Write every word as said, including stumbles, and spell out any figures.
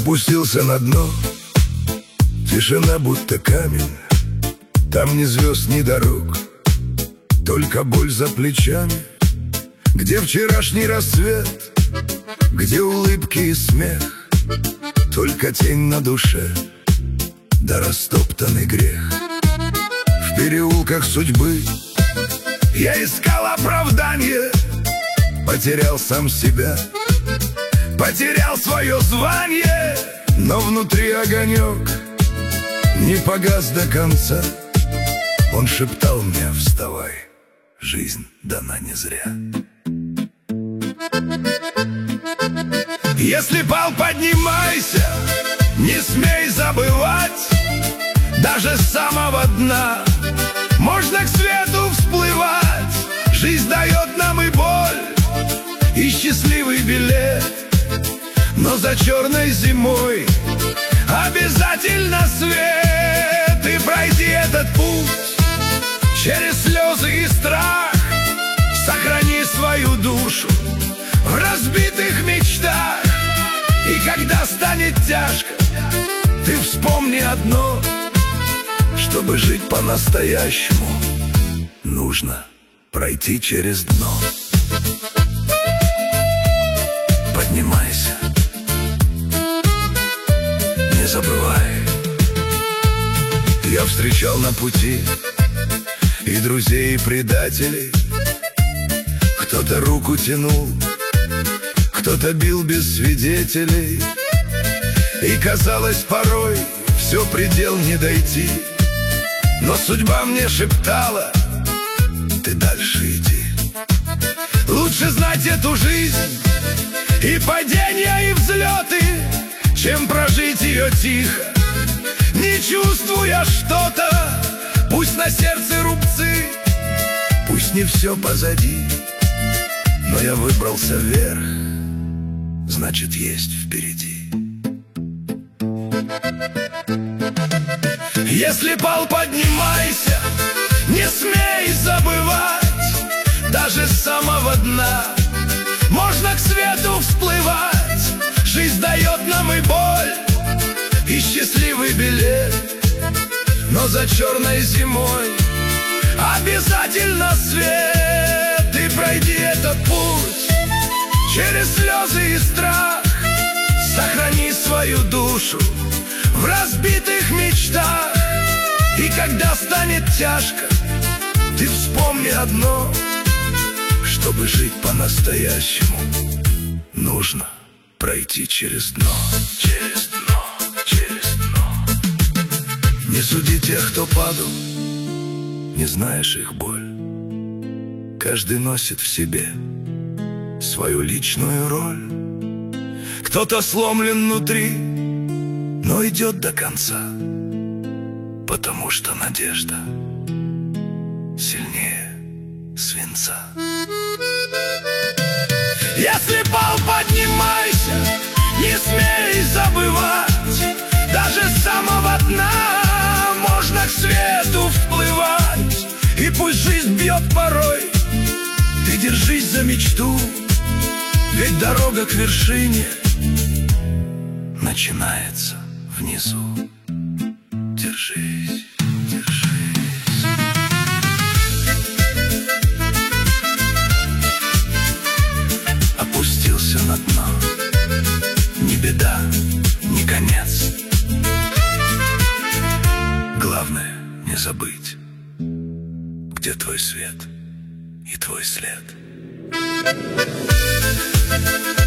Опустился на дно, тишина будто камень. Там ни звезд, ни дорог, только боль за плечами. Где вчерашний рассвет, где улыбки и смех, только тень на душе, да растоптанный грех. В переулках судьбы я искал оправдание, потерял сам себя, потерял свое звание. Но внутри огонек не погас до конца. Он шептал мне: вставай, жизнь дана не зря. Если пал, поднимайся, не смей забывать. Даже с самого дна можно к свету всплывать. Жизнь дает нам и боль, и счастливый билет. Но за черной зимой обязательно свет. И пройди этот путь через слезы и страх. Сохрани свою душу в разбитых мечтах. И когда станет тяжко, ты вспомни одно: чтобы жить по-настоящему, нужно пройти через дно. Поднимайся, не забывай. Я встречал на пути и друзей, и предателей. Кто-то руку тянул, кто-то бил без свидетелей. И казалось порой все предел не дойти. Но судьба мне шептала: ты дальше иди. Лучше знать эту жизнь, и падения, и взлеты, чем прожить ее тихо, не чувствуя что-то. Пусть на сердце рубцы, пусть не все позади, но я выбрался вверх, значит, есть впереди. Если пал, поднимайся, не смей забывать. Даже с самого дна можно к свету всплывать. Жизнь дает нам и боль, и счастливый билет. Но за черной зимой обязательно свет. И пройди этот путь через слезы и страх. Сохрани свою душу в разбитых мечтах. И когда станет тяжко, ты вспомни одно: чтобы жить по-настоящему, нужно пройти через дно. Через дно, через дно. Не суди тех, кто падал, не знаешь их боль. Каждый носит в себе свою личную роль. Кто-то сломлен внутри, но идет до конца, потому что надежда сильнее свинца. Если пал, поднимайся, не смей забывать. Даже с самого дна можно к свету всплывать. И пусть жизнь бьет порой, ты держись за мечту. Ведь дорога к вершине начинается внизу. Держись, держись. Опустился на дно, ни беда, ни конец. Главное не забыть, где твой свет и твой след.